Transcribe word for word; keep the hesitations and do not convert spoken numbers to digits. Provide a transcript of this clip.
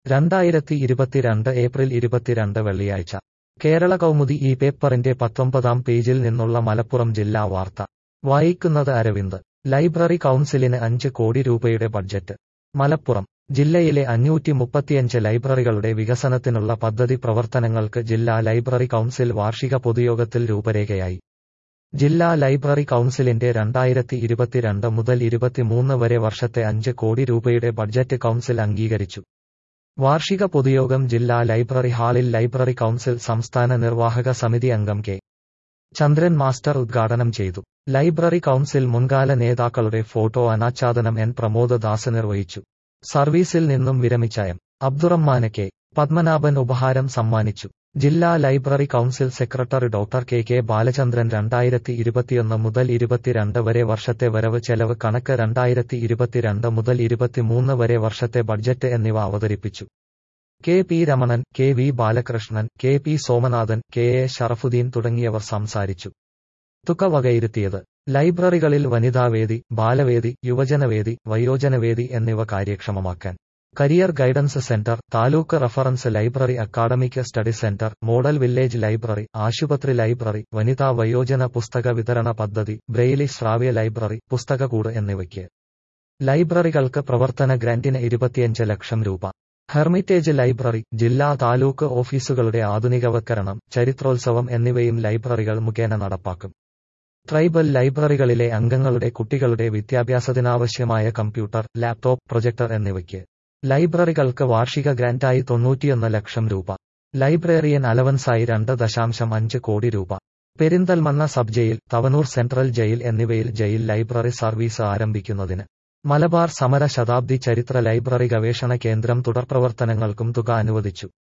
രണ്ടായിരത്തി ഇരുപത്തിരണ്ട് ഏപ്രിൽ ഇരുപത്തിരണ്ട് വെള്ളിയാഴ്ച കേരള കൗമുദി ഈ പേപ്പറിന്റെ പത്തൊമ്പതാം പേജിൽ നിന്നുള്ള മലപ്പുറം ജില്ലാ വാർത്ത വായിക്കുന്നത് അരവിന്ദ്. ലൈബ്രറി കൗൺസിലിന് അഞ്ച് കോടി രൂപയുടെ ബഡ്ജറ്റ്. മലപ്പുറം ജില്ലയിലെ അഞ്ഞൂറ്റി മുപ്പത്തിയഞ്ച് ലൈബ്രറികളുടെ വികസനത്തിനുള്ള പദ്ധതി പ്രവർത്തനങ്ങൾക്ക് ജില്ലാ ലൈബ്രറി കൗൺസിൽ വാർഷിക പൊതുയോഗത്തിൽ രൂപരേഖയായി. ജില്ലാ ലൈബ്രറി കൗൺസിലിന്റെ രണ്ടായിരത്തി ഇരുപത്തിരണ്ട് മുതൽ ഇരുപത്തിമൂന്ന് വരെ വർഷത്തെ അഞ്ച് കോടി രൂപയുടെ ബഡ്ജറ്റ് കൗൺസിൽ അംഗീകരിച്ചു. വാർഷിക പൊതുയോഗം ജില്ലാ ലൈബ്രറി ഹാളിൽ ലൈബ്രറി കൗൺസിൽ സംസ്ഥാന നിർവാഹക സമിതി അംഗം കെ ചന്ദ്രൻ മാസ്റ്റർ ഉദ്ഘാടനം ചെയ്തു. ലൈബ്രറി കൗൺസിൽ മുൻകാല നേതാക്കളുടെ ഫോട്ടോ അനാച്ഛാദനം എൻ പ്രമോദ് ദാസ് നിർവഹിച്ചു. സർവീസിൽ നിന്നും വിരമിച്ച എം അബ്ദുറഹ്മാന് കെ പത്മനാഭൻ ഉപഹാരം സമ്മാനിച്ചു. ജില്ലാ library council secretary doctor K K Balachandran രണ്ടായിരത്തി ഇരുപത്തിയൊന്ന് മുതൽ ഇരുപത്തിരണ്ട് വരെ വർഷത്തെ വരവ് ചെലവ് കണക്ക്, രണ്ടായിരത്തി ഇരുപത്തിരണ്ട് മുതൽ ഇരുപത്തിമൂന്ന് വരെ വർഷത്തെ ബഡ്ജറ്റ് എന്നിവ അവതരിപ്പിച്ചു. K P Ramanan, K V Balakrishnan, K P Somanathan, K A Sharafuddin തുടങ്ങിയവർ സംസാരിച്ചു. തുക വകയിരുത്തിയത് ലൈബ്രറികളിൽ വനിതാവേദി, ബാലവേദി, യുവജനവേദി, വയോജനവേദി എന്നിവ കാര്യക്ഷമമാക്കാൻ career guidance centre, taluk reference library, academic study centre, model village library, ആശുപത്രി ലൈബ്രറി, വനിതാ വയോജന പുസ്തക വിതരണ പദ്ധതി, ബ്രെയിലി ശ്രാവ്യ ലൈബ്രറി, പുസ്തകക്കൂട് എന്നിവയ്ക്ക് ലൈബ്രറികൾക്ക് പ്രവർത്തന ഗ്രാന്റിന് ഇരുപത്തിയഞ്ച് ലക്ഷം രൂപ. ഹെർമിറ്റേജ് ലൈബ്രറി, ജില്ലാ താലൂക്ക് ഓഫീസുകളുടെ ആധുനികവൽക്കരണം, ചരിത്രോത്സവം എന്നിവയും ലൈബ്രറികൾ മുഖേന നടപ്പാക്കും. ട്രൈബൽ ലൈബ്രറികളിലെ അംഗങ്ങളുടെ കുട്ടികളുടെ വിദ്യാഭ്യാസത്തിനാവശ്യമായ കമ്പ്യൂട്ടർ, ലാപ്ടോപ്പ്, പ്രൊജക്ടർ എന്നിവയ്ക്ക് ലൈബ്രറികൾക്ക് വാർഷിക ഗ്രാന്റായി തൊണ്ണൂറ്റിയൊന്ന് ലക്ഷം രൂപ. ലൈബ്രറിയൻ അലവൻസായി രണ്ട് ദശാംശം അഞ്ച് കോടി രൂപ. Perinthalmanna sub jail, Thavanur central jail എന്നിവയിൽ ജയിൽ ലൈബ്രറി സർവീസ് ആരംഭിക്കുന്നതിന് മലബാർ സമര ശതാബ്ദി ചരിത്ര ലൈബ്രറി ഗവേഷണ കേന്ദ്രം തുടർപ്രവർത്തനങ്ങൾക്കും തുക അനുവദിച്ചു.